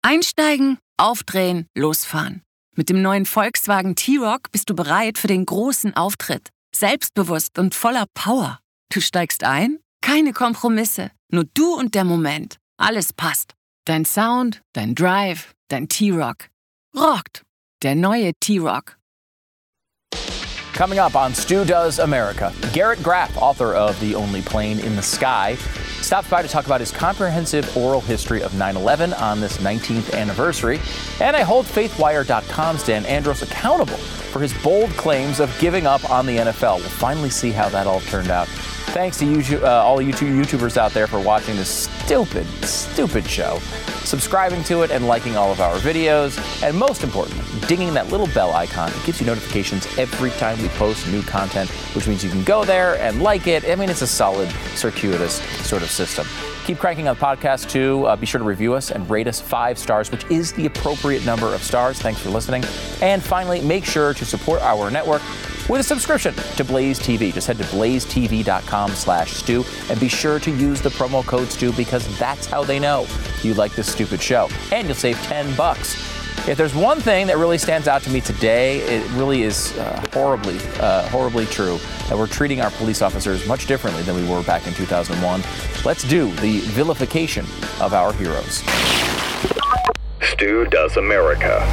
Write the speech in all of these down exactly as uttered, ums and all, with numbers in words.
Einsteigen, aufdrehen, losfahren. Mit dem neuen Volkswagen T-Roc bist du bereit für den großen Auftritt. Selbstbewusst und voller Power. Du steigst ein? Keine Kompromisse. Nur du und der Moment. Alles passt. Dein Sound, dein Drive, dein T-Roc. Rockt. Der neue T-Roc. Coming up on Stu Does America, Garrett Graff, author of The Only Plane in the Sky, stops by to talk about his comprehensive oral history of nine eleven on this nineteenth anniversary. And I hold FaithWire dot com's Dan Andros accountable for his bold claims of giving up on the N F L. We'll finally see how that all turned out. Thanks to YouTube, uh, all you two YouTubers out there for watching this stupid, stupid show, subscribing to it and liking all of our videos, and most importantly, dinging that little bell icon. It gives you notifications every time we post new content, which means you can go there and like it. I mean, it's a solid, circuitous sort of system. Keep cranking out the podcast, too. Uh, be sure to review us and rate us five stars, which is the appropriate number of stars. Thanks for listening. And finally, make sure to support our network with a subscription to Blaze T V. Just head to blaze t v dot com slash Stu and be sure to use the promo code Stu because that's how they know you like this stupid show. And you'll save ten bucks. If there's one thing that really stands out to me today, it really is uh, horribly, uh, horribly true that we're treating our police officers much differently than we were back in two thousand one. Let's do the vilification of our heroes. Stu Does America.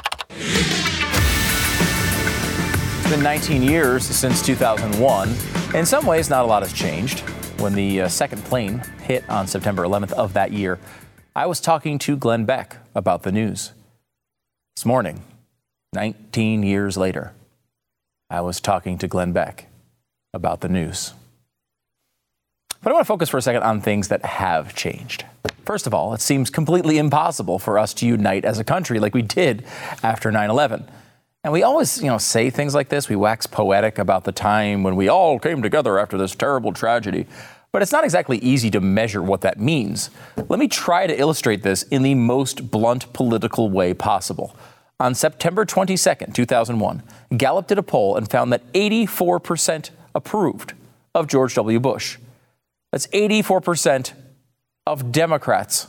It's been nineteen years since two thousand one. In some ways, not a lot has changed. When the uh, second plane hit on September eleventh of that year, I was talking to Glenn Beck about the news. This morning, nineteen years later, I was talking to Glenn Beck about the news. But I want to focus for a second on things that have changed. First of all, it seems completely impossible for us to unite as a country like we did after nine eleven. And we always, you know, say things like this. We wax poetic about the time when we all came together after this terrible tragedy. But it's not exactly easy to measure what that means. Let me try to illustrate this in the most blunt political way possible. On September twenty-second, two thousand one, Gallup did a poll and found that eighty-four percent approved of George W. Bush. That's eighty-four percent of Democrats.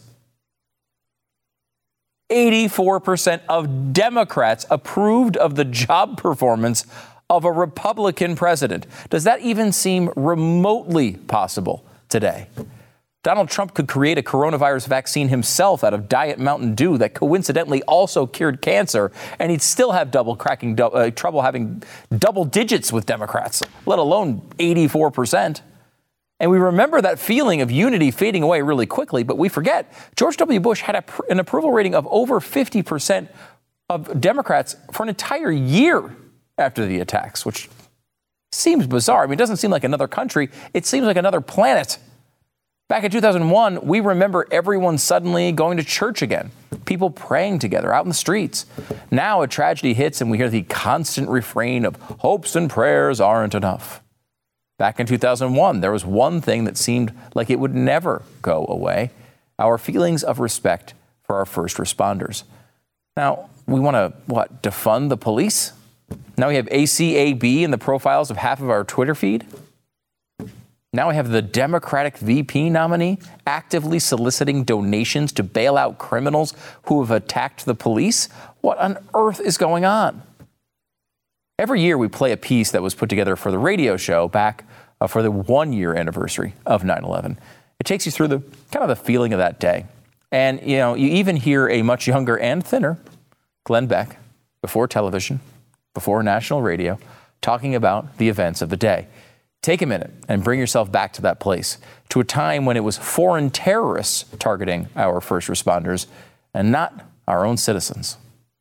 eighty-four percent of Democrats approved of the job performance of a Republican president. Does that even seem remotely possible today? Donald Trump could create a coronavirus vaccine himself out of Diet Mountain Dew that coincidentally also cured cancer, and he'd still have double cracking uh, trouble having double digits with Democrats, let alone eighty-four percent. And we remember that feeling of unity fading away really quickly, but we forget George W. Bush had a, an approval rating of over fifty percent of Democrats for an entire year after the attacks, which seems bizarre. I mean, it doesn't seem like another country. It seems like another planet. Back in two thousand one, we remember everyone suddenly going to church again, people praying together out in the streets. Now a tragedy hits and we hear the constant refrain of hopes and prayers aren't enough. Back in two thousand one, there was one thing that seemed like it would never go away: our feelings of respect for our first responders. Now, we want to, what, defund the police? Now we have A C A B in the profiles of half of our Twitter feed. Now we have the Democratic V P nominee actively soliciting donations to bail out criminals who have attacked the police. What on earth is going on? Every year we play a piece that was put together for the radio show back uh, for the one-year anniversary of nine eleven. It takes you through the kind of the feeling of that day. And, you know, you even hear a much younger and thinner Glenn Beck, before television, before national radio, talking about the events of the day. Take a minute and bring yourself back to that place, to a time when it was foreign terrorists targeting our first responders and not our own citizens.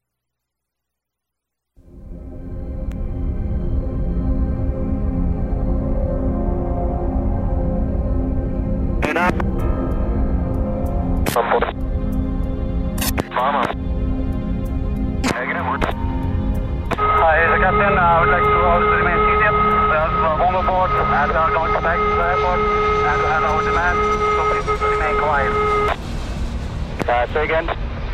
Mama. Hi, the captain. I would like to also remain seated. We have a bomb aboard and we are going to back to the airport and we have our demand, so please remain quiet. Uh, say again.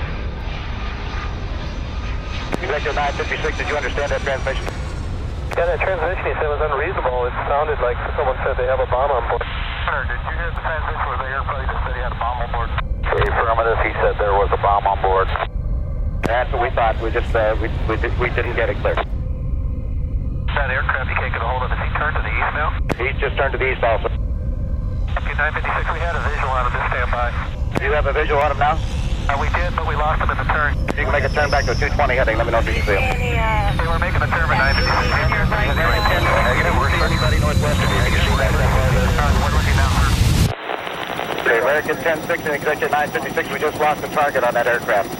Executive nine fifty-six, did you understand that transmission? Yeah, that transmission he said was unreasonable. It sounded like someone said they have a bomb on board. Sir, did you hear the transmission where the airplane that said he had a bomb on board? Affirmative. He said there was a bomb on board. That's what we thought. We just uh, we, we we didn't get it clear. That aircraft you can't get a hold of. Has he turned to the east now? He's just turned to the east also. Okay, nine fifty-six. We had a visual on him. Just stand by. Do you have a visual on him now? Uh, we did, but we lost him in the turn. You can make a turn back to a two twenty heading. Let me know if you can see him. They were making a turn at nine fifty-six. Negative. We're anybody northwest of you. You can see that. We're looking down. Okay, American ten six and executive nine fifty-six. We just lost the target on that aircraft.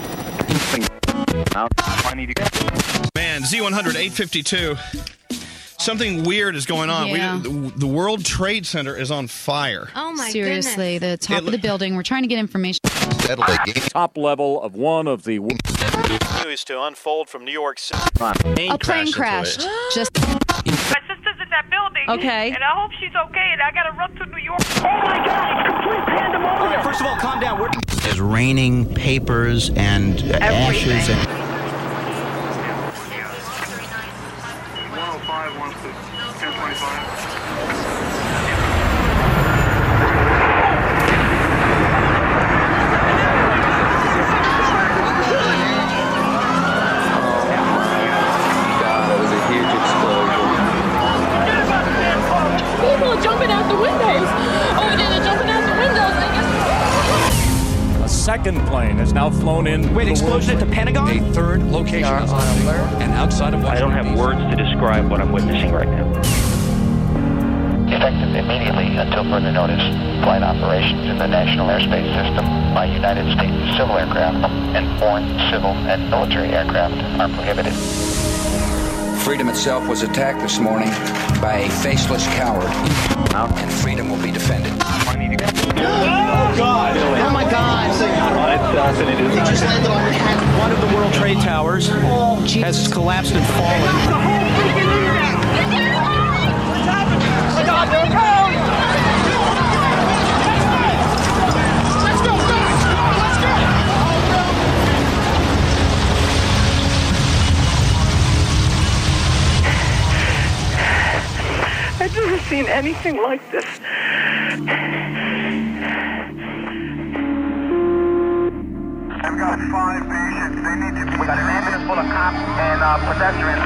Man, Z one hundred, eight fifty-two. Something weird is going on. Yeah. We, the, the World Trade Center is on fire. Oh, my Seriously, goodness. The top it, of the building. We're trying to get information. Top level of one of the... News to unfold from New York City. A plane crashed. Just... My sister's in that building. Okay. And I hope she's okay, and I gotta run to New York. Oh, my God! It's complete pandemonium! All right, first of all, calm down. We're... There's raining papers and uh, ashes and... one oh five wants to ten twenty-five. People are jumping out the windows. Over there, they're jumping out the windows. A second plane has now flown in. Wait, explosion at the Pentagon? A third location is on alert and outside of Washington. I don't have words to describe what I'm witnessing right now. Effective immediately until further notice, flight operations in the national airspace system by United States civil aircraft and foreign civil and military aircraft are prohibited. Freedom itself was attacked this morning by a faceless coward, and freedom will be defended. Oh, God! Oh, my God! They just landed on Manhattan. One of the World Trade Towers oh, has collapsed and fallen. The whole freaking internet! What's happening? I got the code! Let's go! Let's go! I've never seen anything like this. I've got five patients. They need to be... We got an ambulance full of cops and uh, pedestrians.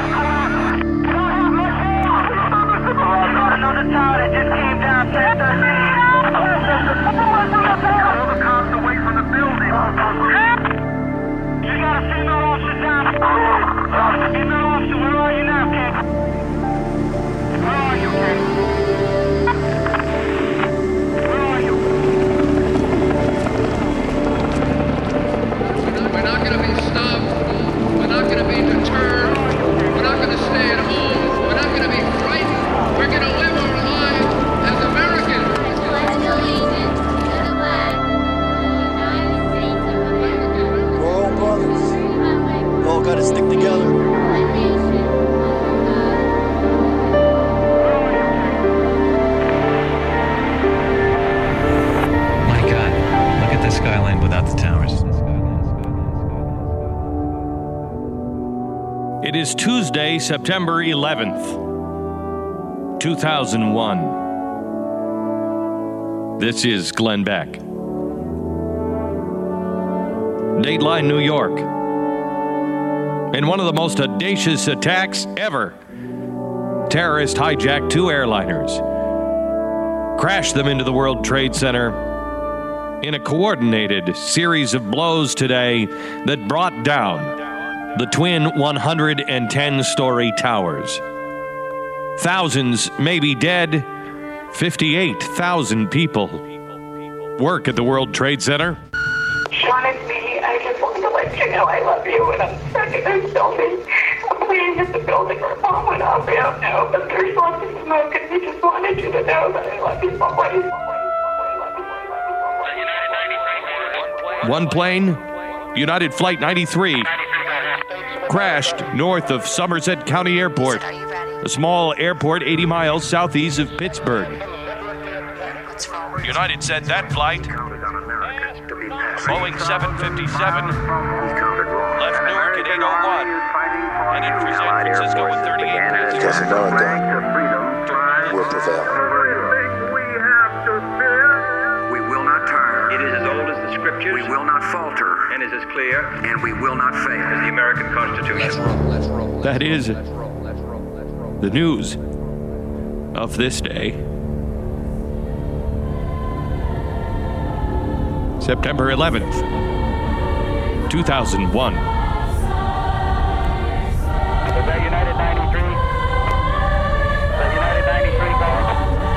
Another tower that just came down, ten thirteen. All the cops away from the building. You got a female officer down. Female officer, where are you now, King? Where are you, King? Where are you? We're not going to be stopped. We're not going to be deterred. We're not going to stay at home. We're not going to be frightened. We're going to live our lives as Americans. We're all brothers. We all got to stick together. My God, look at the skyline without the towers. It is Tuesday, September eleventh, two thousand one. This is Glenn Beck. Dateline, New York. In one of the most audacious attacks ever, terrorists hijacked two airliners, crashed them into the World Trade Center in a coordinated series of blows today that brought down the twin one hundred ten story towers. Thousands may be dead. fifty-eight thousand people work at the World Trade Center. Sean, it's me. I just wanted to let you know I love you, and I'm stuck in this building. I'm waiting at the building where Mom went off. I don't know, but there's lots of smoke, and we just wanted you to know that I love you, Mom. One plane, United Flight ninety-three, crashed north of Somerset County Airport, a small airport eighty miles southeast of Pittsburgh. United said that flight, Boeing seven fifty-seven, left Newark at eight oh one, headed for San Francisco with thirty-eight passengers. Just know that will prevail. We will not turn. It is values. We will not falter. And is as clear. And we will not fail. As the American Constitution. Let's roll, let's roll. Let's that roll, is let's roll, let's roll, let's roll. The news of this day. September eleventh, two thousand one. Is that United ninety-three? Is that United ninety-three calling?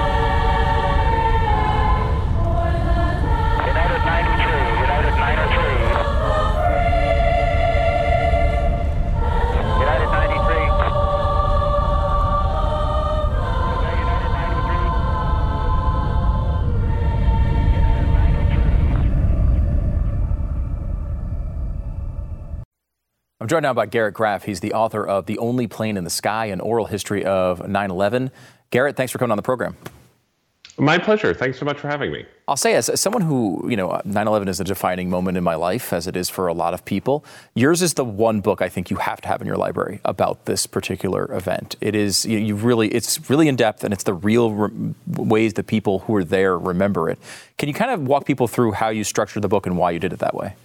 United ninety-three, United nine oh three. United ninety-three. Is that United ninety-three? I'm joined now by Garrett Graff. He's the author of The Only Plane in the Sky, an oral history of nine eleven. Garrett, thanks for coming on the program. My pleasure. Thanks so much for having me. I'll say, as someone who, you know, nine eleven is a defining moment in my life, as it is for a lot of people. Yours is the one book I think you have to have in your library about this particular event. It is, you, you really, it's really in depth, and it's the real re- ways that people who were there remember it. Can you kind of walk people through how you structured the book and why you did it that way?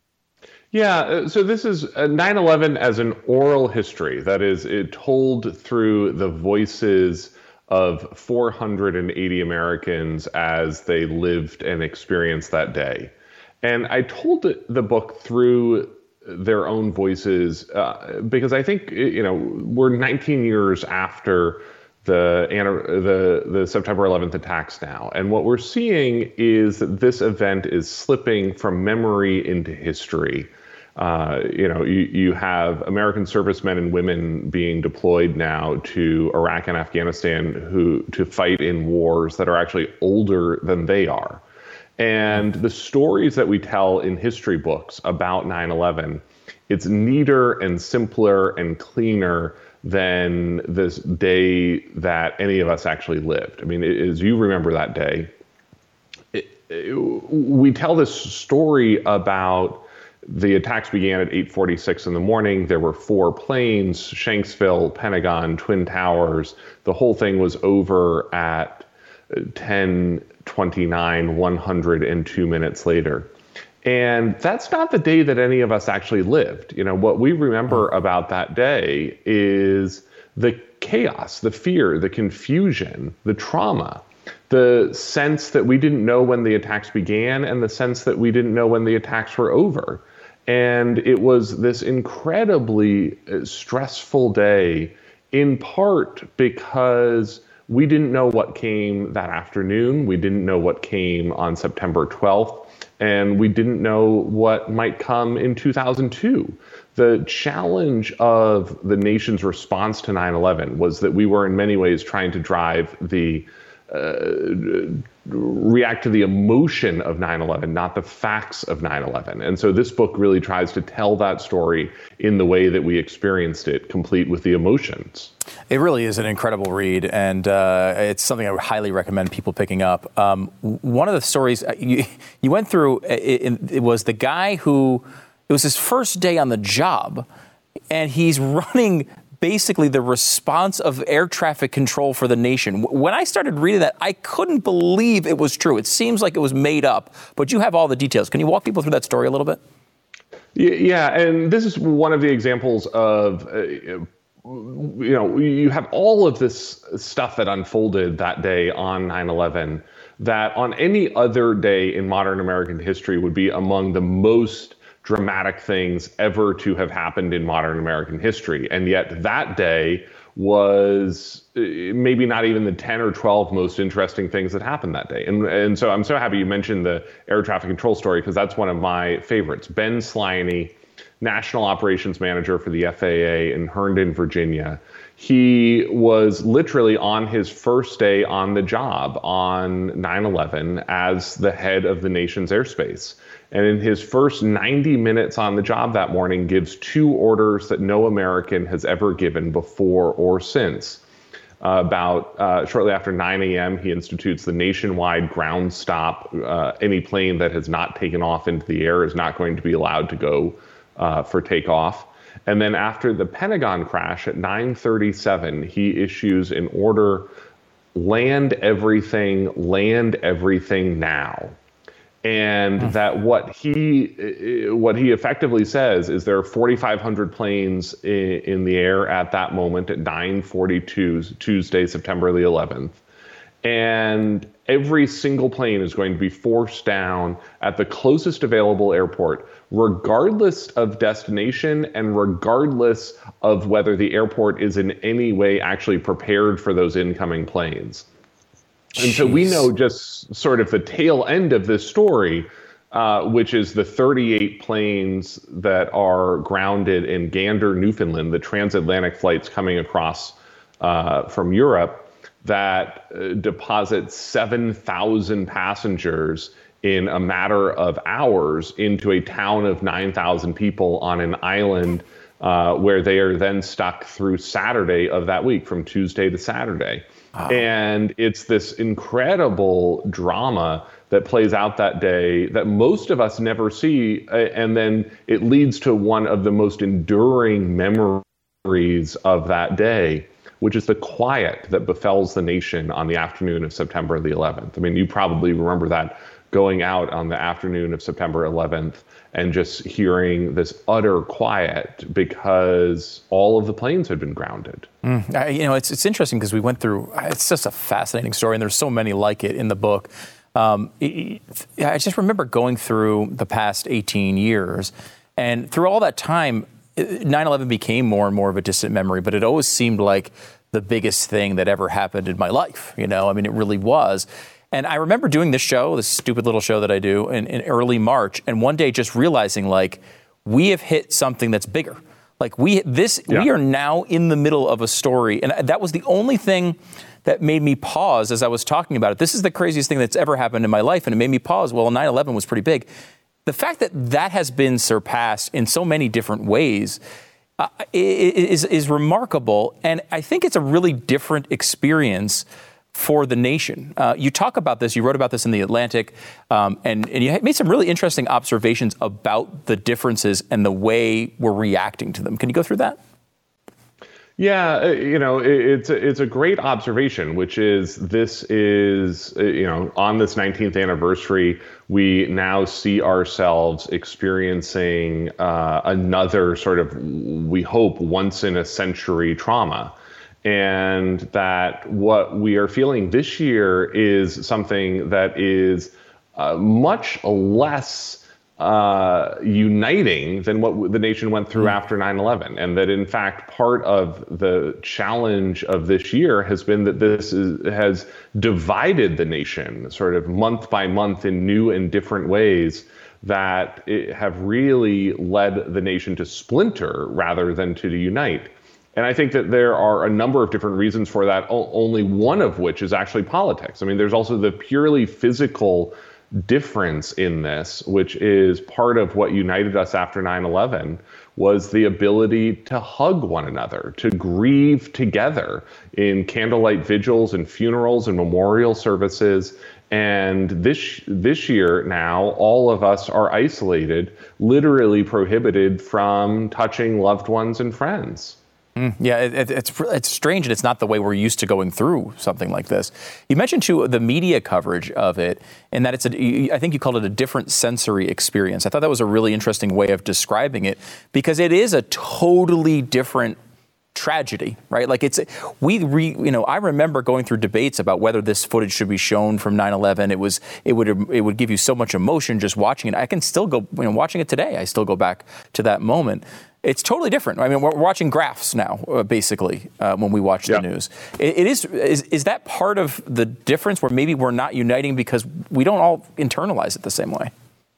Yeah, so this is nine eleven as an oral history. That is, it told through the voices of four hundred eighty Americans as they lived and experienced that day. And I told the book through their own voices uh, because I think, you know, we're nineteen years after the, the, the September eleventh attacks now. And what we're seeing is that this event is slipping from memory into history. Uh, you know, you, you have American servicemen and women being deployed now to Iraq and Afghanistan who to fight in wars that are actually older than they are. And the stories that we tell in history books about nine eleven, it's neater and simpler and cleaner than this day that any of us actually lived. I mean, as you remember that day, it, it, we tell this story about the attacks began at eight forty-six in the morning. There were four planes, Shanksville, Pentagon, Twin Towers. The whole thing was over at ten twenty-nine, one hundred two minutes later. And that's not the day that any of us actually lived. You know, what we remember about that day is the chaos, the fear, the confusion, the trauma, the sense that we didn't know when the attacks began and the sense that we didn't know when the attacks were over. And it was this incredibly stressful day, in part because we didn't know what came that afternoon. We didn't know what came on September twelfth, and we didn't know what might come in two thousand two. The challenge of the nation's response to nine eleven was that we were in many ways trying to drive the Uh, react to the emotion of nine eleven, not the facts of nine eleven. And so this book really tries to tell that story in the way that we experienced it, complete with the emotions. It really is an incredible read, and uh, it's something I would highly recommend people picking up. Um, one of the stories you, you went through, it, it was the guy who, it was his first day on the job, and he's running basically the response of air traffic control for the nation. When I started reading that, I couldn't believe it was true. It seems like it was made up, but you have all the details. Can you walk people through that story a little bit? Yeah, and this is one of the examples of, uh, you know, you have all of this stuff that unfolded that day on nine eleven that on any other day in modern American history would be among the most dramatic things ever to have happened in modern American history. And yet that day was maybe not even the ten or twelve most interesting things that happened that day. And and so I'm so happy you mentioned the air traffic control story, because that's one of my favorites. Ben Sliney, National Operations Manager for the F A A in Herndon, Virginia. He was literally on his first day on the job on nine eleven as the head of the nation's airspace. And in his first ninety minutes on the job that morning, gives two orders that no American has ever given before or since. Uh, about uh, shortly after nine a.m., he institutes the nationwide ground stop. Uh, any plane that has not taken off into the air is not going to be allowed to go uh, for takeoff. And then after the Pentagon crash at nine thirty-seven, he issues an order, land everything, land everything now. And mm. that what he what he effectively says is there are forty-five hundred planes in, in the air at that moment at nine forty-two Tuesday, September the eleventh. And every single plane is going to be forced down at the closest available airport, regardless of destination and regardless of whether the airport is in any way actually prepared for those incoming planes. And Jeez. So we know just sort of the tail end of this story, uh, which is the thirty-eight planes that are grounded in Gander, Newfoundland, the transatlantic flights coming across uh, from Europe, that uh, deposit seven thousand passengers in a matter of hours into a town of nine thousand people on an island uh, where they are then stuck through Saturday of that week, from Tuesday to Saturday. Wow. And it's this incredible drama that plays out that day that most of us never see. Uh, and then it leads to one of the most enduring memories of that day, which is the quiet that befells the nation on the afternoon of September the eleventh. I mean, you probably remember that, going out on the afternoon of September eleventh and just hearing this utter quiet because all of the planes had been grounded. Mm, I, you know, it's it's interesting because we went through, it's just a fascinating story, and there's so many like it in the book. Um, it, I just remember going through the past eighteen years, and through all that time, nine eleven became more and more of a distant memory, but it always seemed like the biggest thing that ever happened in my life. You know, I mean, it really was. And I remember doing this show, this stupid little show that I do in, in early March, and one day just realizing, like, we have hit something that's bigger. Like, we this yeah. we are now in the middle of a story. And that was the only thing that made me pause as I was talking about it. This is the craziest thing that's ever happened in my life, and it made me pause. Well, nine eleven was pretty big. The fact that that has been surpassed in so many different ways uh, is, is remarkable. And I think it's a really different experience for the nation. Uh, you talk about this, you wrote about this in The Atlantic, um, and, and you made some really interesting observations about the differences and the way we're reacting to them. Can you go through that? Yeah, you know, it's a, it's a great observation, which is this is, you know, on this nineteenth anniversary, we now see ourselves experiencing uh, another sort of, we hope, once in a century trauma. And that what we are feeling this year is something that is uh, much less uh, uniting than what the nation went through mm. after nine eleven. And that, in fact, part of the challenge of this year has been that this is, has divided the nation sort of month by month in new and different ways that it have really led the nation to splinter rather than to unite. And I think that there are a number of different reasons for that, only one of which is actually politics. I mean, there's also the purely physical difference in this, which is part of what united us after nine eleven, was the ability to hug one another, to grieve together in candlelight vigils and funerals and memorial services. And this this year now, all of us are isolated, literally prohibited from touching loved ones and friends. Mm, yeah, it, it's it's strange, and it's not the way we're used to going through something like this. You mentioned, too, the media coverage of it, and that it's a, I think you called it a different sensory experience. I thought that was a really interesting way of describing it, because it is a totally different tragedy, right? Like, it's, we, re, you know, I remember going through debates about whether this footage should be shown from nine eleven. It was, it would, it would give you so much emotion just watching it. I can still go, you know, watching it today, I still go back to that moment. It's totally different. I mean, we're watching graphs now, uh, basically, uh, when we watch yeah. the news. It, it is, is, is that part of the difference where maybe we're not uniting because we don't all internalize it the same way?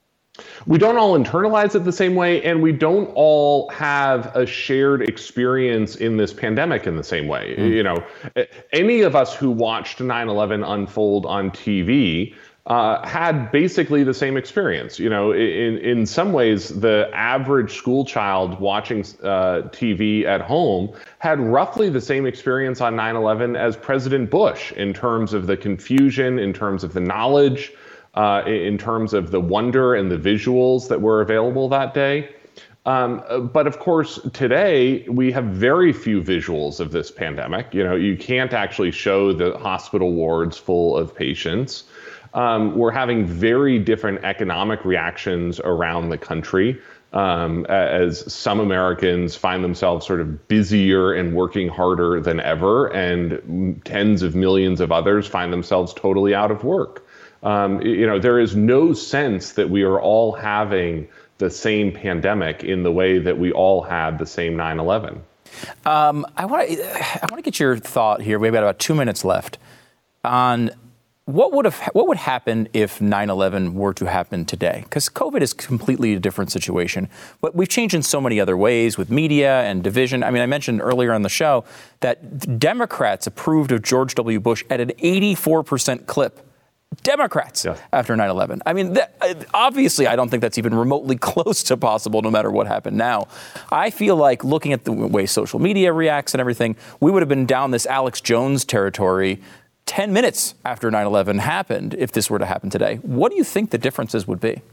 We don't all internalize it the same way, and we don't all have a shared experience in this pandemic in the same way. Mm. You know, any of us who watched nine eleven unfold on T V Uh, had basically the same experience. You know, in in some ways, the average school child watching uh, T V at home had roughly the same experience on nine eleven as President Bush, in terms of the confusion, in terms of the knowledge, uh, in terms of the wonder and the visuals that were available that day. Um, but of course, today we have very few visuals of this pandemic. You know, you can't actually show the hospital wards full of patients. Um, we're having very different economic reactions around the country. Um, as some Americans find themselves sort of busier and working harder than ever, and tens of millions of others find themselves totally out of work. Um, you know, there is no sense that we are all having the same pandemic in the way that we all had the same nine eleven. Um, I want to I want to get your thought here. We've got about two minutes left on what would have what would happen if nine eleven were to happen today? Because COVID is completely a different situation. But we've changed in so many other ways with media and division. I mean, I mentioned earlier on the show that Democrats approved of George W. Bush at an eighty-four percent clip. Democrats yeah. after nine eleven. I mean, that, obviously, I don't think that's even remotely close to possible, no matter what happened now. I feel like looking at the way social media reacts and everything, we would have been down this Alex Jones territory ten minutes after nine eleven happened if this were to happen today. What do you think the differences would be?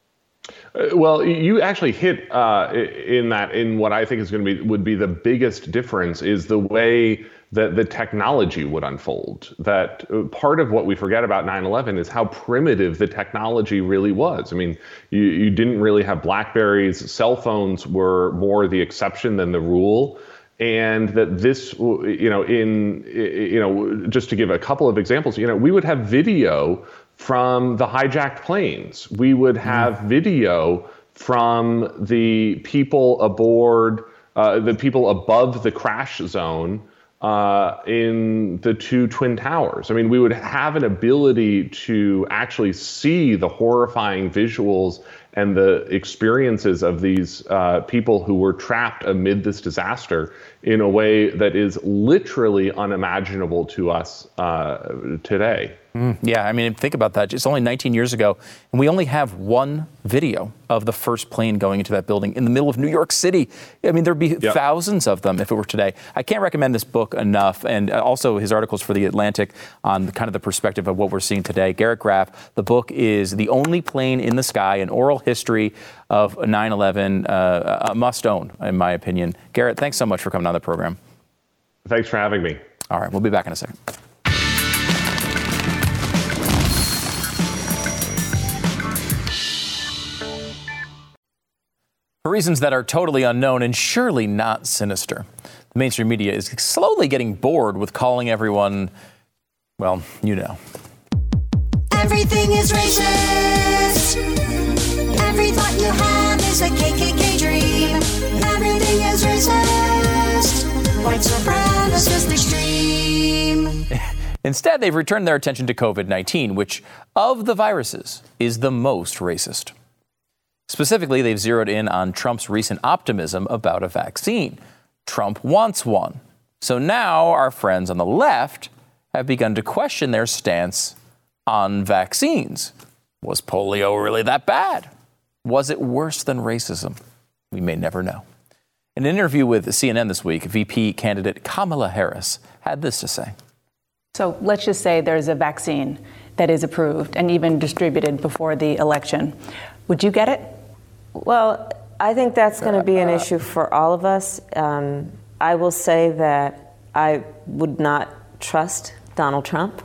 Uh, well, you actually hit uh, in that in what I think is going to be would be the biggest difference is the way that the technology would unfold. That uh, part of what we forget about nine eleven is how primitive the technology really was. I mean, you, you didn't really have BlackBerries. Cell phones were more the exception than the rule. And that this, you know, in, you know, just to give a couple of examples, you know, we would have video from the hijacked planes. We would have mm. video from the people aboard, uh, the people above the crash zone uh, in the two Twin Towers. I mean, we would have an ability to actually see the horrifying visuals and the experiences of these uh, people who were trapped amid this disaster in a way that is literally unimaginable to us uh, today. Mm, yeah, I mean, think about that. It's only nineteen years ago, and we only have one video of the first plane going into that building in the middle of New York City. I mean, there'd be yep. thousands of them if it were today. I can't recommend this book enough, and also his articles for The Atlantic on kind of the perspective of what we're seeing today. Garrett Graff, the book is The Only Plane in the Sky, an oral history of nine eleven, uh, a must-own, in my opinion. Garrett, thanks so much for coming on the program. Thanks for having me. All right, we'll be back in a second. For reasons that are totally unknown and surely not sinister, the mainstream media is slowly getting bored with calling everyone, well, you know. Everything is racist. Every thought you have is a K K K dream. Everything is racist. White supremacist extreme. Instead, they've returned their attention to COVID nineteen, which, of the viruses, is the most racist. Specifically, they've zeroed in on Trump's recent optimism about a vaccine. Trump wants one. So now our friends on the left have begun to question their stance on vaccines. Was polio really that bad? Was it worse than racism? We may never know. In an interview with C N N this week, V P candidate Kamala Harris had this to say. So let's just say there's a vaccine that is approved and even distributed before the election. Would you get it? Well, I think that's going to be an issue for all of us. Um, I will say that I would not trust Donald Trump.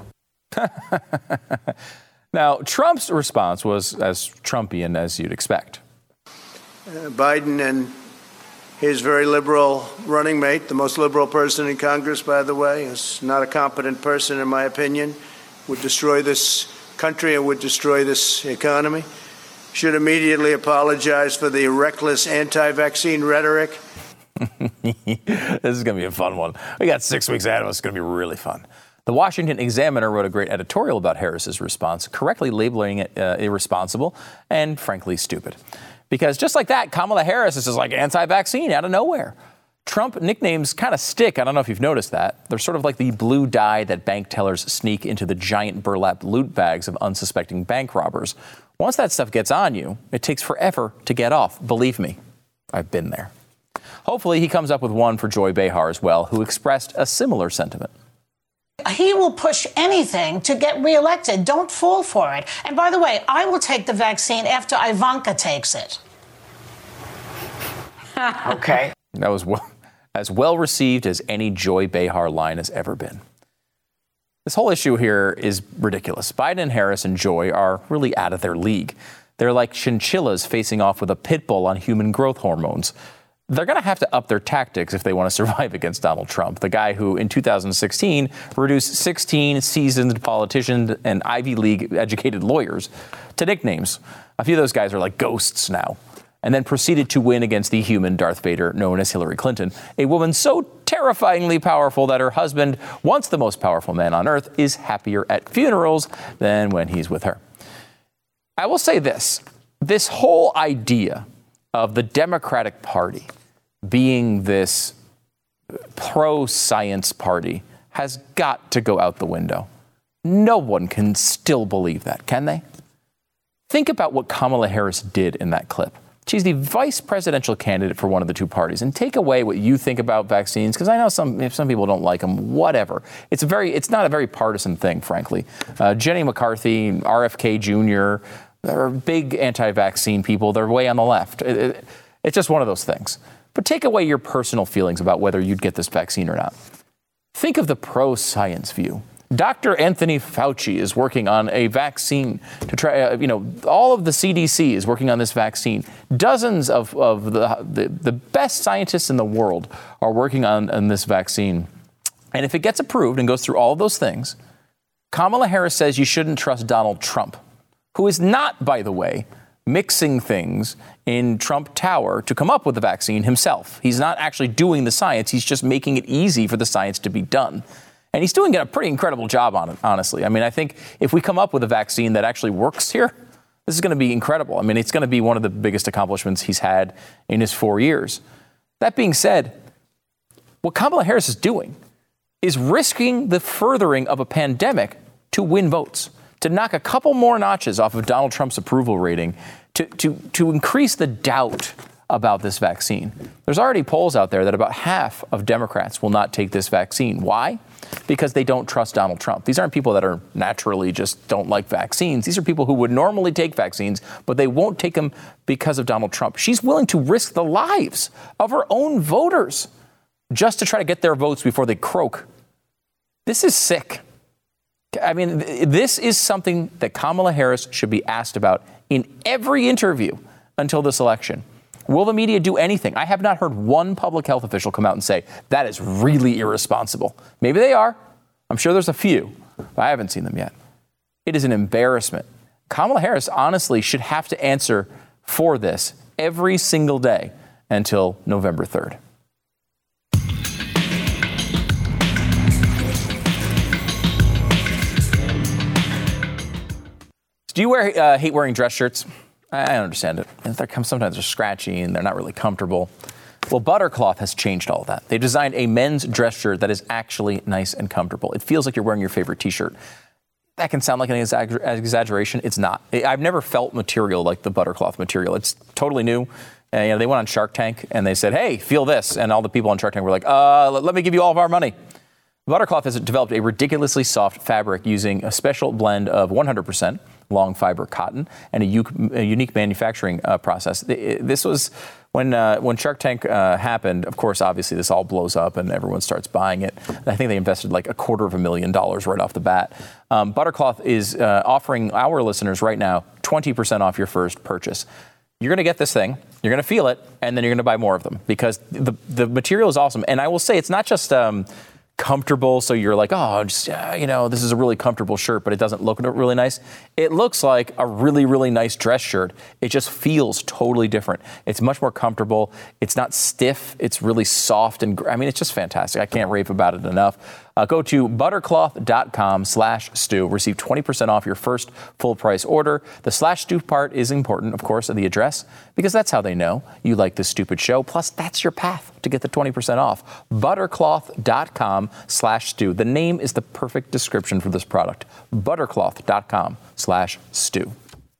Now, Trump's response was as Trumpian as you'd expect. Uh, Biden and his very liberal running mate, the most liberal person in Congress, by the way, is not a competent person, in my opinion, would destroy this country and would destroy this economy. Should immediately apologize for the reckless anti-vaccine rhetoric. This is going to be a fun one. We got six weeks ahead of us. It's going to be really fun. The Washington Examiner wrote a great editorial about Harris's response, correctly labeling it uh, irresponsible and, frankly, stupid. Because just like that, Kamala Harris is just like anti-vaccine out of nowhere. Trump nicknames kind of stick. I don't know if you've noticed that. They're sort of like the blue dye that bank tellers sneak into the giant burlap loot bags of unsuspecting bank robbers. Once that stuff gets on you, it takes forever to get off. Believe me, I've been there. Hopefully he comes up with one for Joy Behar as well, who expressed a similar sentiment. He will push anything to get reelected. Don't fall for it. And by the way, I will take the vaccine after Ivanka takes it. Okay. That was well, as well received as any Joy Behar line has ever been. This whole issue here is ridiculous. Biden and Harris and Joy are really out of their league. They're like chinchillas facing off with a pit bull on human growth hormones. They're going to have to up their tactics if they want to survive against Donald Trump, the guy who in two thousand sixteen reduced sixteen seasoned politicians and Ivy League educated lawyers to nicknames. A few of those guys are like ghosts now. And then proceeded to win against the human Darth Vader known as Hillary Clinton, a woman so terrifyingly powerful that her husband, once the most powerful man on earth, is happier at funerals than when he's with her. I will say this. This whole idea of the Democratic Party being this pro-science party has got to go out the window. No one can still believe that, can they? Think about what Kamala Harris did in that clip. She's the vice presidential candidate for one of the two parties. And take away what you think about vaccines, because I know some if some people don't like them, whatever. It's a very it's not a very partisan thing, frankly. Uh, Jenny McCarthy, R F K Junior, they're big anti-vaccine people. They're way on the left. It, it, it's just one of those things. But take away your personal feelings about whether you'd get this vaccine or not. Think of the pro-science view. Doctor Anthony Fauci is working on a vaccine to try, uh, you know, all of the C D C is working on this vaccine. Dozens of, of the, the, the best scientists in the world are working on, on this vaccine. And if it gets approved and goes through all of those things, Kamala Harris says you shouldn't trust Donald Trump, who is not, by the way, mixing things in Trump Tower to come up with the vaccine himself. He's not actually doing the science. He's just making it easy for the science to be done. And he's doing a pretty incredible job on it, honestly. I mean, I think if we come up with a vaccine that actually works here, this is going to be incredible. I mean, it's going to be one of the biggest accomplishments he's had in his four years. That being said, what Kamala Harris is doing is risking the furthering of a pandemic to win votes, to knock a couple more notches off of Donald Trump's approval rating, to, to, to increase the doubt about this vaccine. There's already polls out there that about half of Democrats will not take this vaccine. Why? Because they don't trust Donald Trump. These aren't people that are naturally just don't like vaccines. These are people who would normally take vaccines, but they won't take them because of Donald Trump. She's willing to risk the lives of her own voters just to try to get their votes before they croak. This is sick. I mean, this is something that Kamala Harris should be asked about in every interview until this election. Will the media do anything? I have not heard one public health official come out and say, that is really irresponsible. Maybe they are. I'm sure there's a few, but I haven't seen them yet. It is an embarrassment. Kamala Harris honestly should have to answer for this every single day until November third. Do you wear, uh, hate wearing dress shirts? I don't understand it. They're, sometimes they're scratchy and they're not really comfortable. Well, Buttercloth has changed all of that. They designed a men's dress shirt that is actually nice and comfortable. It feels like you're wearing your favorite T-shirt. That can sound like an exagger- exaggeration. It's not. I've never felt material like the Buttercloth material. It's totally new. And, you know, they went on Shark Tank and they said, hey, feel this. And all the people on Shark Tank were like, uh, let me give you all of our money. Buttercloth has developed a ridiculously soft fabric using a special blend of one hundred percent long fiber cotton and a, u- a unique manufacturing uh, process. This was when uh, when Shark Tank uh, happened. Of course, obviously, this all blows up and everyone starts buying it. I think they invested like a quarter of a million dollars right off the bat. Um, Buttercloth is uh, offering our listeners right now twenty percent off your first purchase. You're going to get this thing, you're going to feel it, and then you're going to buy more of them because the the material is awesome. And I will say it's not just Um, comfortable, so you're like, oh, just, uh, you know, this is a really comfortable shirt, but it doesn't look really nice. It looks like a really, really nice dress shirt. It just feels totally different. It's much more comfortable. It's not stiff. It's really soft. And I mean, it's just fantastic. I can't rave about it enough. Uh, go to buttercloth.com slash stew. Receive twenty percent off your first full price order. The slash stew part is important, of course, of the address, because that's how they know you like this stupid show. Plus, that's your path to get the twenty percent off. Buttercloth.com slash stew. The name is the perfect description for this product. Buttercloth.com slash stew.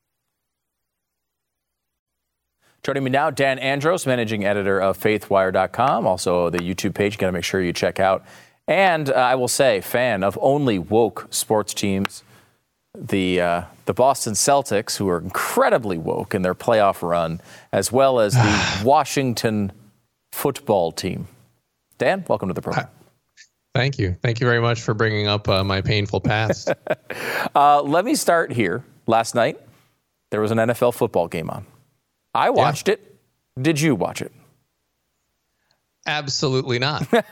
Joining me now, Dan Andros, managing editor of faithwire dot com. Also, the YouTube page you got to make sure you check out. And uh, I will say, fan of only woke sports teams, the uh, the Boston Celtics, who are incredibly woke in their playoff run, as well as the Washington football team. Dan, welcome to the program. Thank you. Thank you very much for bringing up uh, my painful past. uh, let me start here. Last night, there was an N F L football game on. I watched yeah. it. Did you watch it? Absolutely not. Well,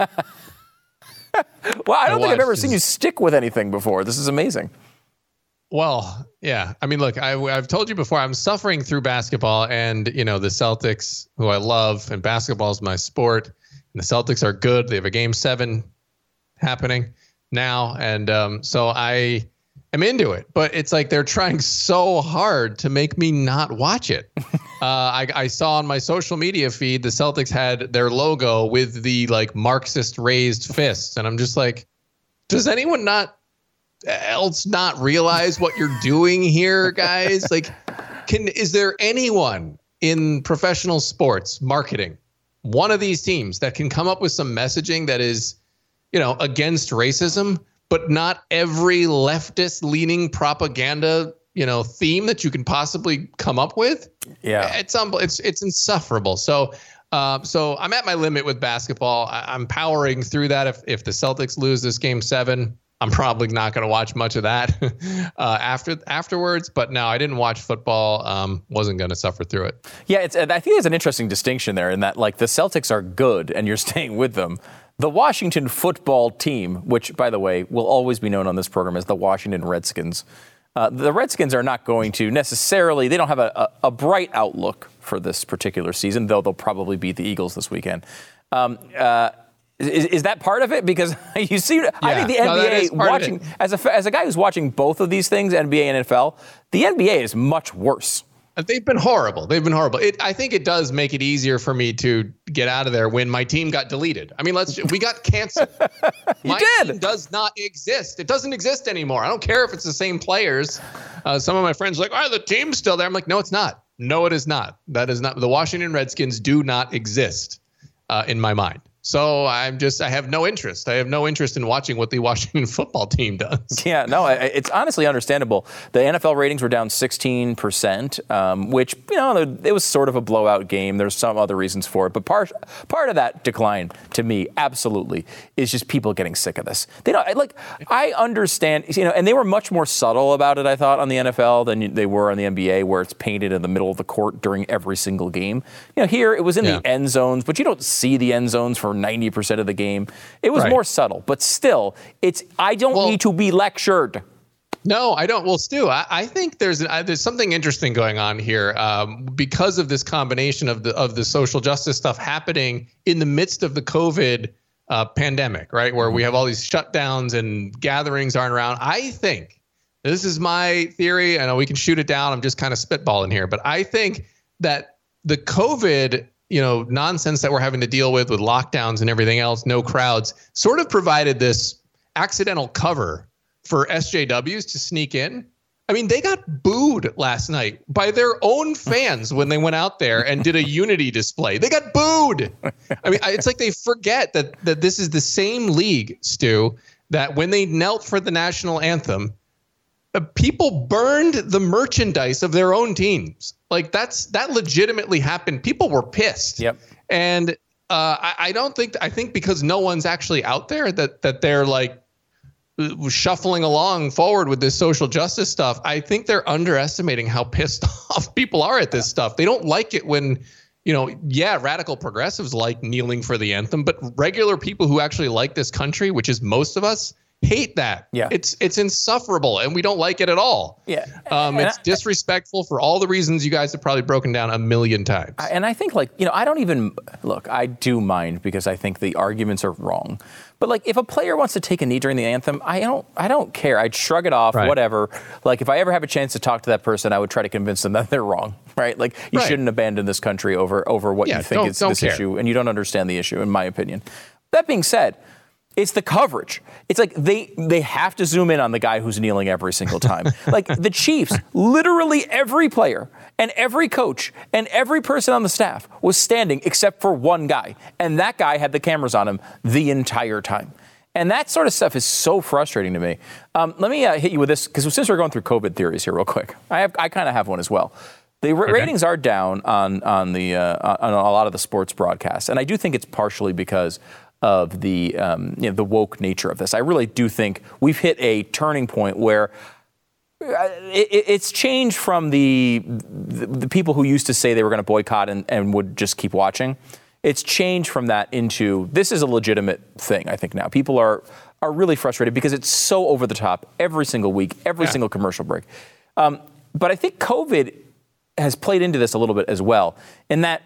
I don't I think I've ever watched- seen you stick with anything before. This is amazing. Well, yeah. I mean, look, I, I've told you before, I'm suffering through basketball, and, you know, the Celtics, who I love, and basketball is my sport, and the Celtics are good. They have a game seven happening now. And um, so I am into it, but it's like they're trying so hard to make me not watch it. uh, I, I saw on my social media feed, the Celtics had their logo with the like Marxist raised fists. And I'm just like, does anyone not else not realize what you're doing here, guys? Like, can is there anyone in professional sports marketing, one of these teams, that can come up with some messaging that is, you know, against racism, but not every leftist leaning propaganda, you know, theme that you can possibly come up with? Yeah, it's um, it's it's insufferable. So. Uh, so I'm at my limit with basketball. I, I'm powering through that. If if the Celtics lose this game seven, I'm probably not going to watch much of that uh, after afterwards. But no, I didn't watch football. Um, wasn't going to suffer through it. Yeah, it's. I think there's an interesting distinction there in that, like, the Celtics are good and you're staying with them. The Washington football team, which, by the way, will always be known on this program as the Washington Redskins. Uh, the Redskins are not going to necessarily, they don't have a, a, a bright outlook for this particular season, though they'll probably beat the Eagles this weekend. Um, uh, is, is that part of it? Because you see, yeah, I think the no, N B A, watching, as a, as a guy who's watching both of these things, N B A and N F L, the N B A is much worse. They've been horrible. They've been horrible. It, I think it does make it easier for me to get out of there when my team got deleted. I mean, let's we got canceled. You my did. team does not exist. It doesn't exist anymore. I don't care if it's the same players. Uh, some of my friends are like, oh, the team's still there. I'm like, no, it's not. No, it is not. That is not. The Washington Redskins do not exist uh, in my mind. So I'm just, I have no interest. I have no interest in watching what the Washington football team does. Yeah, no, it's honestly understandable. The N F L ratings were down sixteen percent, um, which, you know, it was sort of a blowout game. There's some other reasons for it. But part part of that decline, to me, absolutely, is just people getting sick of this. They don't, like, I understand, you know, and they were much more subtle about it, I thought, on the N F L than they were on the N B A, where it's painted in the middle of the court during every single game. You know, here it was in yeah. the end zones, but you don't see the end zones for ninety percent of the game. It was right. more subtle, but still, it's I don't well, need to be lectured. No, I don't. Well, Stu, I, I think there's uh, there's something interesting going on here um, because of this combination of the of the social justice stuff happening in the midst of the COVID uh, pandemic, right? Where we have all these shutdowns and gatherings aren't around. I think this is my theory. I know we can shoot it down. I'm just kind of spitballing here, but I think that the COVID you know, nonsense that we're having to deal with, with lockdowns and everything else, no crowds, sort of provided this accidental cover for S J Ws to sneak in. I mean, they got booed last night by their own fans when they went out there and did a unity display. They got booed. I mean, it's like they forget that that this is the same league, Stu, that when they knelt for the national anthem, uh, people burned the merchandise of their own teams. Like that's that legitimately happened. People were pissed. Yep. And uh, I, I don't think I think because no one's actually out there that that they're like shuffling along forward with this social justice stuff. I think they're underestimating how pissed off people are at this stuff. They don't like it when, you know, yeah, radical progressives like kneeling for the anthem, but regular people who actually like this country, which is most of us, hate that. Yeah. It's it's insufferable and we don't like it at all. Yeah. Um, it's I, disrespectful for all the reasons you guys have probably broken down a million times. I, and I think, like, you know, I don't even look, I do mind because I think the arguments are wrong. But like if a player wants to take a knee during the anthem, I don't I don't care. I'd shrug it off, right. whatever. Like if I ever have a chance to talk to that person, I would try to convince them that they're wrong. Right? Like you right. shouldn't abandon this country over over what yeah, you think is this care. issue, and you don't understand the issue, in my opinion. That being said, it's the coverage. It's like they they have to zoom in on the guy who's kneeling every single time. Like the Chiefs, literally every player and every coach and every person on the staff was standing except for one guy. And that guy had the cameras on him the entire time. And that sort of stuff is so frustrating to me. Um, let me uh, hit you with this, because since we're going through COVID theories here real quick, I have I kind of have one as well. The r- okay. ratings are down on on the uh, on a lot of the sports broadcasts, and I do think it's partially because of the um, you know, the woke nature of this. I really do think we've hit a turning point where it, it's changed from the, the the people who used to say they were going to boycott and, and would just keep watching. It's changed from that into this is a legitimate thing. I think now people are are really frustrated because it's so over the top every single week, every yeah. single commercial break. Um, but I think COVID has played into this a little bit as well, in that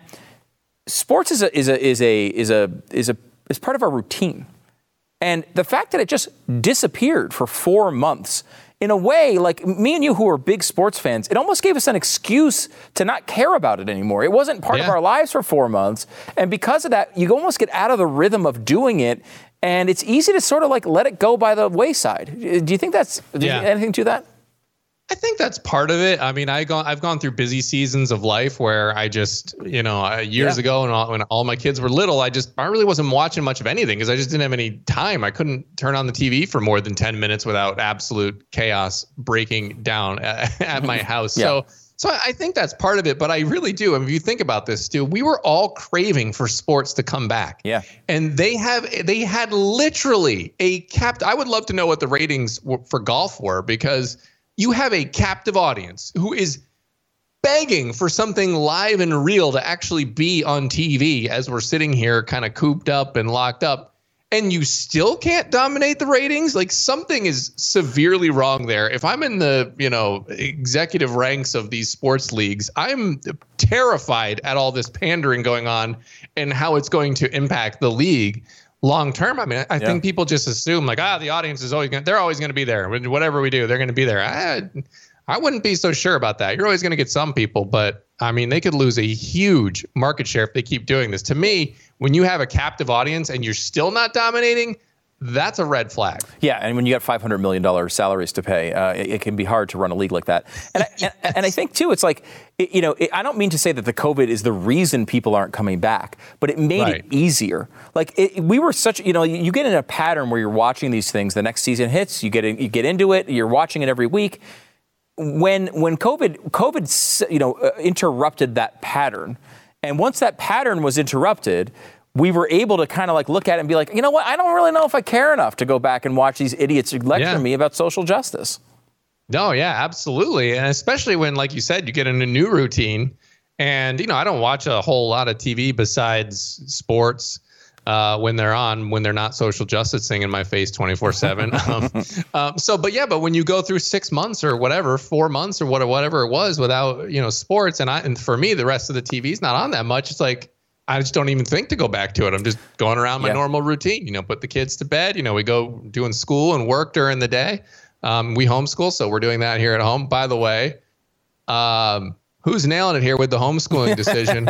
sports is a is a is a is a is a is part of our routine, and the fact that it just disappeared for four months. In a way, like me and you who are big sports fans, it almost gave us an excuse to not care about it anymore. It wasn't part yeah. of our lives for four months. And because of that, you almost get out of the rhythm of doing it. And it's easy to sort of like let it go by the wayside. Do you think that's yeah. anything to that? I think that's part of it. I mean, I gone, I've gone through busy seasons of life where I just, you know, years yeah. ago and all, when all my kids were little, I just, I really wasn't watching much of anything because I just didn't have any time. I couldn't turn on the T V for more than ten minutes without absolute chaos breaking down at, at my house. yeah. So, so I think that's part of it. But I really do. I mean, if you think about this, Stu, we were all craving for sports to come back. Yeah. And they have, they had literally a capped. I would love to know what the ratings for golf were, because you have a captive audience who is begging for something live and real to actually be on T V as we're sitting here kind of cooped up and locked up, and you still can't dominate the ratings. Like, something is severely wrong there. If I'm in the, you know, executive ranks of these sports leagues, I'm terrified at all this pandering going on and how it's going to impact the league long term. I mean, I, I yeah. think people just assume like, ah, the audience is always going to, they're always going to be there. Whatever we do, they're going to be there. I, I wouldn't be so sure about that. You're always going to get some people, but I mean, they could lose a huge market share if they keep doing this. To me, when you have a captive audience and you're still not dominating, that's a red flag. Yeah, and when you got five hundred million dollars salaries to pay, uh, it, it can be hard to run a league like that. And, I, and, and I think, too, it's like, it, you know, it, I don't mean to say that the COVID is the reason people aren't coming back, but it made right. it easier. Like, it, we were such, you know, you, you get in a pattern where you're watching these things. The next season hits, you get in, you get into it, you're watching it every week. When when COVID, COVID, you know, uh, interrupted that pattern, and once that pattern was interrupted, we were able to kind of like look at it and be like, you know what, I don't really know if I care enough to go back and watch these idiots lecture yeah. me about social justice. No, yeah, absolutely. And especially when, like you said, you get in a new routine. And, you know, I don't watch a whole lot of T V besides sports uh, when they're on, when they're not social justice thing in my face twenty-four seven. um, um, so, but yeah, but when you go through six months or whatever, four months or whatever it was without, you know, sports, and I, and for me, the rest of the T V's not on that much. It's like, I just don't even think to go back to it. I'm just going around my yeah. normal routine, you know, put the kids to bed. You know, we go doing school and work during the day. Um, we homeschool, so we're doing that here at home. By the way, um, who's nailing it here with the homeschooling decision?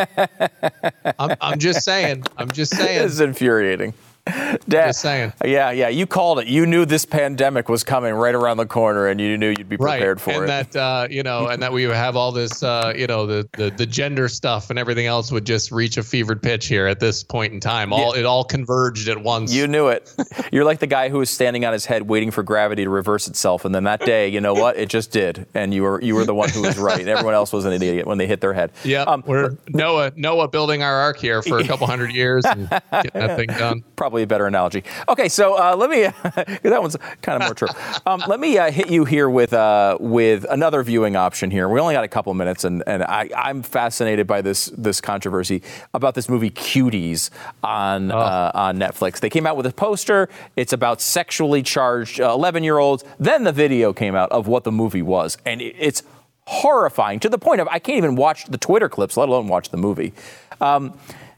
I'm, I'm just saying. I'm just saying. This is infuriating. Dad, just saying. Yeah, yeah. You called it. You knew this pandemic was coming right around the corner, and you knew you'd be prepared right. for and it. And that, uh, you know, and that we would have all this, uh, you know, the, the the gender stuff and everything else would just reach a fevered pitch here at this point in time. All yeah. it all converged at once. You knew it. You're like the guy who was standing on his head, waiting for gravity to reverse itself, and then that day, you know what? It just did, and you were you were the one who was right. Everyone else was an idiot when they hit their head. Yeah, um, we're Noah Noah building our ark here for a couple hundred years and getting that thing done. Probably a better analogy. Okay, so uh, let me, that one's kind of more true. Um, let me uh, hit you here with uh, with another viewing option here. We only got a couple minutes, and, and I, I'm fascinated by this this controversy about this movie Cuties on oh. uh, on Netflix. They came out with a poster. It's about sexually charged eleven-year-olds. Then the video came out of what the movie was, and it, it's horrifying to the point of I can't even watch the Twitter clips, let alone watch the movie. Um,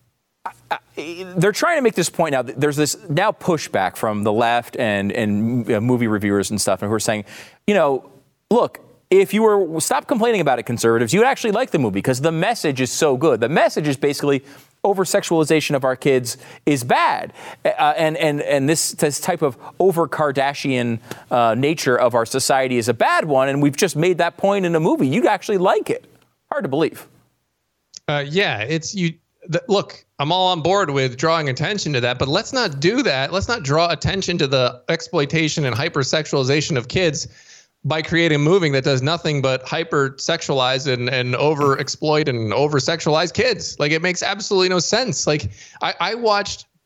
They're trying to make this point now. There's this now pushback from the left and and movie reviewers and stuff, and who are saying, you know, look, if you were stop complaining about it, conservatives, you'd actually like the movie because the message is so good. The message is basically over sexualization of our kids is bad, uh, and and and this this type of over Kardashian uh, nature of our society is a bad one, and we've just made that point in a movie. You'd actually like it. Hard to believe. Uh, yeah, it's you. The, look, I'm all on board with drawing attention to that, but let's not do that. Let's not draw attention to the exploitation and hypersexualization of kids by creating a movie that does nothing but hypersexualize and, and over-exploit and over-sexualize kids. Like, it makes absolutely no sense. Like, I, I watched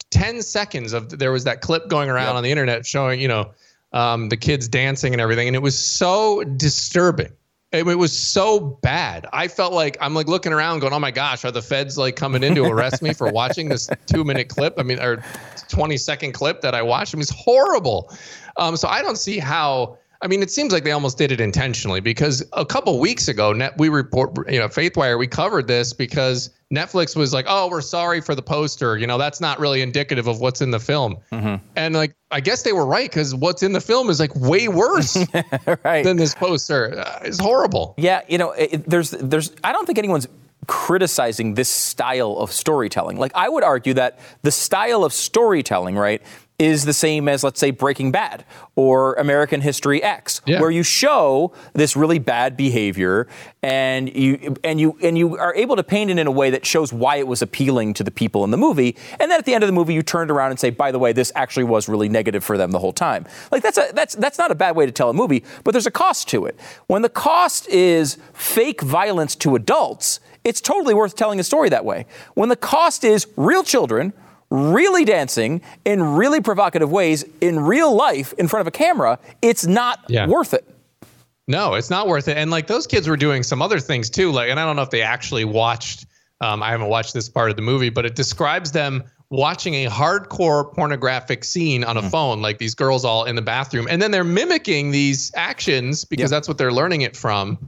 ten seconds of there was that clip going around yep. on the internet showing, you know, um, the kids dancing and everything. And it was so disturbing. It, it was so bad. I felt like I'm like looking around going, oh my gosh, are the feds like coming in to arrest me for watching this two minute clip? I mean, or twenty second clip that I watched. It was horrible. Um, so I don't see how. I mean, it seems like they almost did it intentionally, because a couple weeks ago, net, we report, you know, Faithwire, we covered this because Netflix was like, oh, we're sorry for the poster. You know, that's not really indicative of what's in the film. Mm-hmm. And like, I guess they were right, because what's in the film is like way worse right. than this poster. Uh, it's horrible. Yeah. You know, it, there's there's I don't think anyone's criticizing this style of storytelling. Like, I would argue that the style of storytelling, right, is the same as, let's say, Breaking Bad or American History X, yeah. where you show this really bad behavior and you and you and you are able to paint it in a way that shows why it was appealing to the people in the movie. And then at the end of the movie, you turned around and say, by the way, this actually was really negative for them the whole time. Like, that's a, that's that's not a bad way to tell a movie, but there's a cost to it. When the cost is fake violence to adults, it's totally worth telling a story that way. When the cost is real children really dancing in really provocative ways in real life in front of a camera, it's not yeah. worth it. No, it's not worth it. And like, those kids were doing some other things too. Like, and I don't know if they actually watched, um, I haven't watched this part of the movie, but it describes them watching a hardcore pornographic scene on a mm. phone, like these girls all in the bathroom. And then they're mimicking these actions because yep. that's what they're learning it from.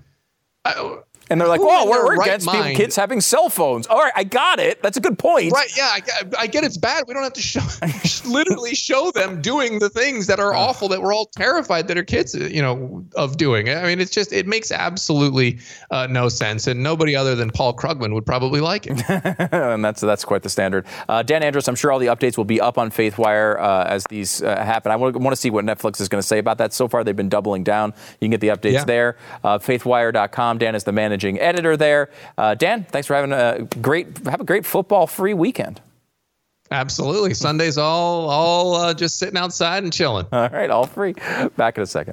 I, And they're like, "Whoa, we're, we're right against mind. kids having cell phones." All right, I got it. That's a good point. Right? Yeah, I, I get it's bad. We don't have to show, literally show them doing the things that are awful that we're all terrified that our kids, you know, of doing. I mean, it's just it makes absolutely uh, no sense, and nobody other than Paul Krugman would probably like it. And that's that's quite the standard. Uh, Dan Andros, I'm sure all the updates will be up on Faithwire uh, as these uh, happen. I want to see what Netflix is going to say about that. So far, they've been doubling down. You can get the updates yeah. there. Uh, faithwire dot com. Dan is the managing editor there. Uh, Dan, thanks for having a great have a great football-free weekend. Absolutely. Sunday's all all uh, just sitting outside and chilling. All right, all free. Back in a second.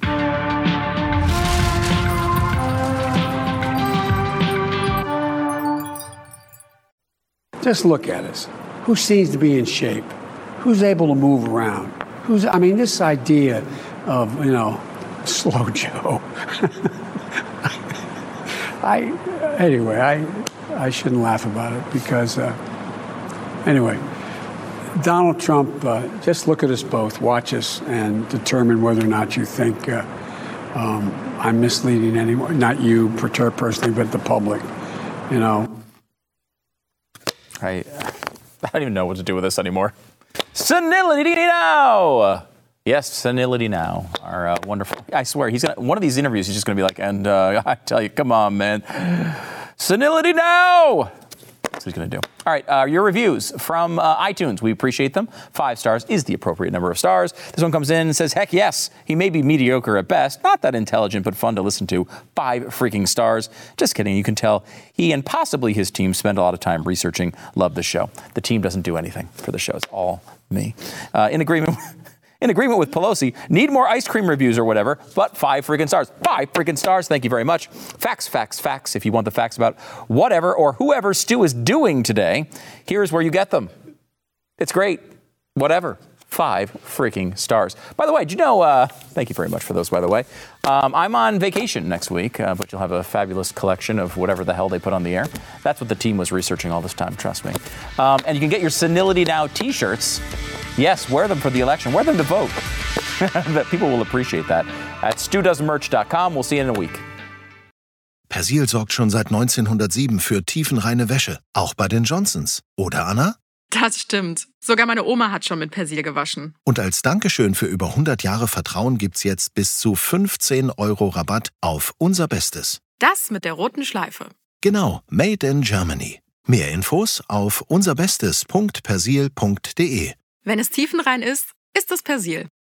Just look at us. Who seems to be in shape? Who's able to move around? Who's I mean, this idea of, you know, slow Joe. I anyway, I I shouldn't laugh about it because uh, anyway, Donald Trump. Uh, just look at us both, watch us, and determine whether or not you think uh, um, I'm misleading anyone. Not you personally, but the public. You know. I I don't even know what to do with this anymore. Senility now. Yes, Senility Now are uh, wonderful. I swear, he's gonna one of these interviews. He's just gonna be like, and uh, I tell you, come on, man, Senility Now. That's what he's gonna do. All right, uh, your reviews from uh, iTunes. We appreciate them. Five stars is the appropriate number of stars. This one comes in and says, heck yes, he may be mediocre at best, not that intelligent, but fun to listen to. Five freaking stars. Just kidding. You can tell he and possibly his team spend a lot of time researching. Love the show. The team doesn't do anything for the show. It's all me. Uh, in agreement. In agreement with Pelosi, need more ice cream reviews or whatever, but five freaking stars. Five freaking stars. Thank you very much. Facts, facts, facts. If you want the facts about whatever or whoever Stu is doing today, here's where you get them. It's great. Whatever. Five freaking stars. By the way, do you know, uh, thank you very much for those, by the way. Um, I'm on vacation next week, uh, but you'll have a fabulous collection of whatever the hell they put on the air. That's what the team was researching all this time, trust me. Um, and you can get your Senility Now t-shirts. Yes, wear them for the election. Wear them to vote. That people will appreciate that. At stu does merch dot com. We'll see you in a week. Persil sorgt schon seit neunzehnhundertsieben für tiefenreine Wäsche. Auch bei den Johnsons. Oder, Anna? Das stimmt. Sogar meine Oma hat schon mit Persil gewaschen. Und als Dankeschön für über hundert Jahre Vertrauen gibt's jetzt bis zu fünfzehn Euro Rabatt auf unser Bestes. Das mit der roten Schleife. Genau, Made in Germany. Mehr Infos auf unserbestes punkt persil punkt de. Wenn es tiefenrein ist, ist es Persil.